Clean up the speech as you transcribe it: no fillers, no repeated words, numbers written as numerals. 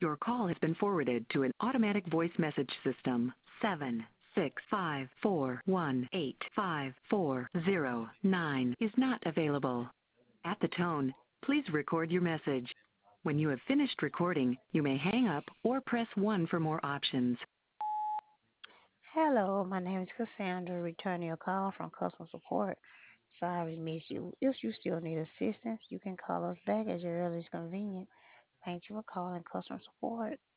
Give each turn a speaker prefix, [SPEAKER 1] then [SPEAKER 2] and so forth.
[SPEAKER 1] Your call has been forwarded to an automatic voice message system. 76541854009 is not available. At the tone, please record your message. When you have finished recording, you may hang up or press 1 for more options.
[SPEAKER 2] Hello, my name is Cassandra, returning your call from customer support. Sorry, miss you. If you still need assistance, you can call us back at your earliest convenience. Thank you for calling customer support.